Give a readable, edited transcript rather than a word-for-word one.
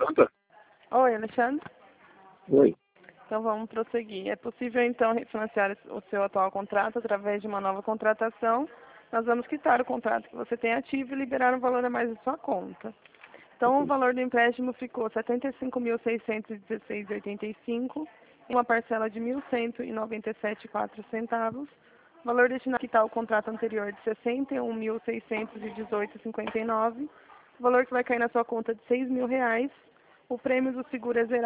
conta? Oi, Alexandre. Oi. Então vamos prosseguir. É possível então refinanciar o seu atual contrato através de uma nova contratação. Nós vamos quitar o contrato que você tem ativo e liberar um valor a mais da sua conta. Então o valor do empréstimo ficou R$ 75.616,85, uma parcela de R$ 1.197,04. Valor destinado a quitar o contrato anterior de R$ 61.618,59. Valor que vai cair na sua conta de R$ 6.000. O prêmio do seguro é zerado.